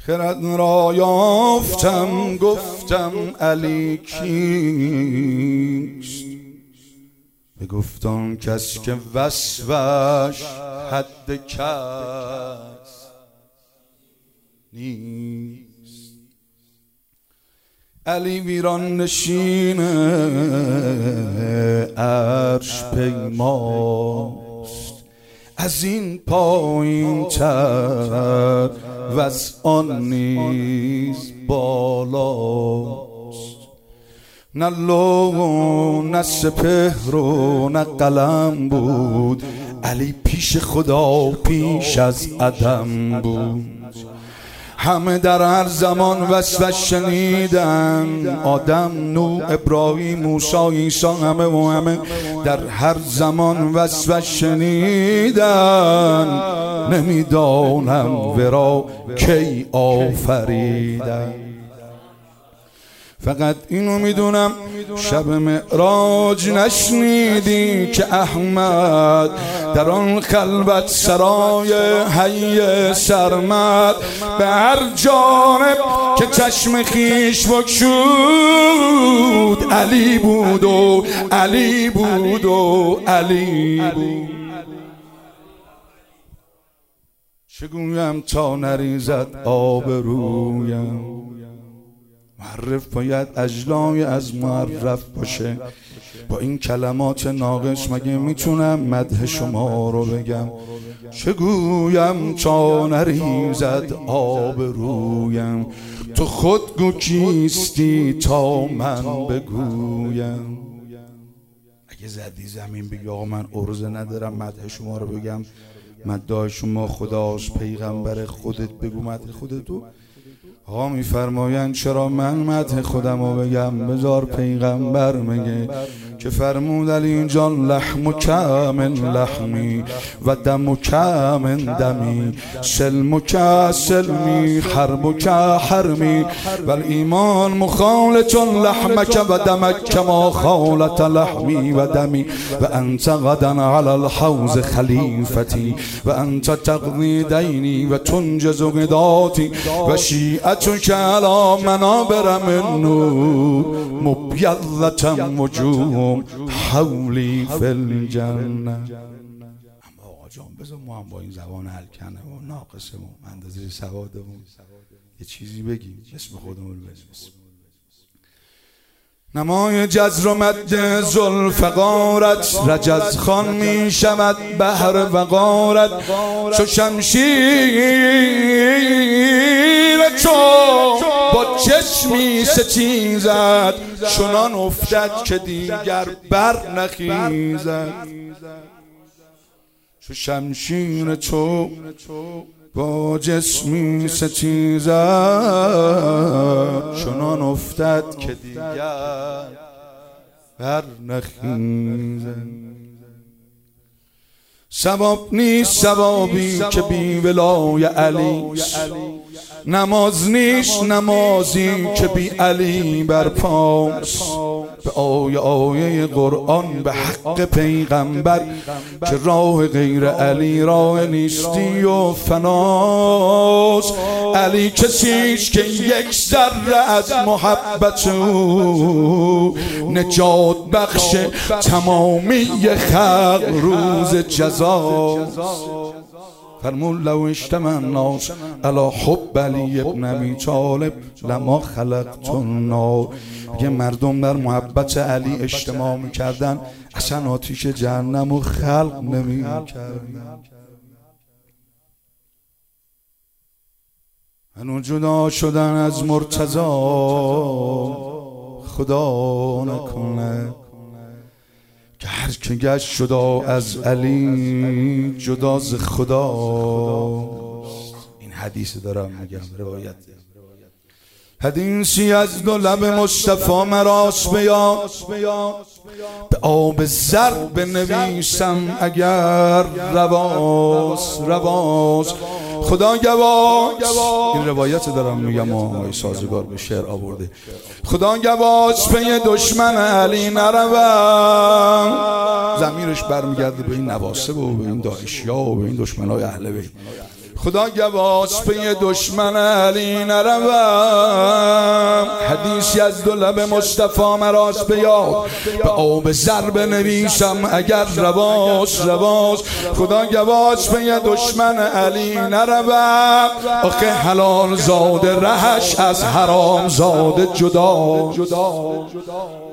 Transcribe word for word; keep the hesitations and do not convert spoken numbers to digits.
خرد را یافتم گفتم علی کیست، بگفتم کس که وصفش حد کس نیست. علی ویران نشین عرش پیماست، از این پایین تر و از آن نیز بالاست. نه لوح و نه سپهر و نه قلم بود، علی پیش خدا پیش از عدم بود. همه در هر زمان وصفش شنیدن، آدم، نوح، ابراهیم، موسی، عیسی، همه و همه در هر زمان وصفش شنیدن. نمیدانم ورا کی آفریدن، فقط اینو میدونم شب معراج نشنیدی که احمد در آن خلوت سرای حی سرمد به هر جانب که چشم خیش بگشود علی بود و علی بود و علی بود. چگویم تا نریزد آب رویم، معرف باید اجلای از معرف باشه. با این کلمات ناقص مگه میتونم مدح شما رو بگم؟ چگویم تا نریزد آب رویم، تو خود گو کیستی تا من بگویم. اگه زدی زمین بگی آقا من عرضه ندارم مدح شما رو بگم، مدح شما خداست، پیغمبر خودت بگو مدح خودتو. آقا میفرمایند چرا من مدح خودم رو بگم؟ بذار پیغمبر میگه که فرمود علی جان لحمک من لحمی و دمک من دمی، سلمک سلمی، حربک حرمی، والایمان مخالط لحمک و دمک کما خالط لحمی و دمی، و انت غدا علی الحوض خلیفتی و انت تقضی دینی و تنجز غداتی و شیعتک علی منابر من نور مبیضة وجوه حولی فی الجنه. اما آقا جان بذار ما هم با این زبان هلکنه و ناقصه و اندازه سوادمون یه چیزی بگیم، اسم خودمون بزنیم. نمای جزر و مد ذوالفقارت رجز خان می شود بحر وقارت، چو شمشیر چو با چشمی ستیزد، چنان افتد که دیگر بر نخیزد. چو شمشیر چو با جسمی ستیزد، چنان افتد که دیگر بر نخیزد. ثواب نیست ثوابی که بی ولای علی، نماز نیست نمازی که بی علی برپاست. به آیه آیه قرآن به حق پیغمبر که راه غیر علی راه نیستی و فناست. علی کسیش که یک ذره از محبت او نجات بخش تمامی خلق روز جزاست. فرمود لو اجتمع الناس علی حب علی ابن ابی طالب لما خلقت النار. اگه مردم در محبت علی اجتماع میکردن اصلا آتیش جهنم رو خلق نمیکردن. هنو جدا شدن از مرتضی خدا نکنه، که هر که گشت جدا از علی جدا ز خداست. این حدیث دارم میگم، روایت حدیثی از دو لب مصطفی مراست بیاد، به آب زر بنویسم اگر رواست رواست. خدا گواست، این روایت دارم میگم آقای سازگار به شعر آورده. خدا گواست پی دشمن علی نروم، ضمیرش برمیگرده به این نواسب و به این داعشیا و به این دشمنای اهل بیت. خدا گواش پی دشمن علی نروم. حدیثی از دو لب مصطفی مراست بیاد، به آب زر بنویسم اگر رواش رواش. خدا گواش پی دشمن علی نروم، آخه حلال زاده رهش از حرام زاده جدا.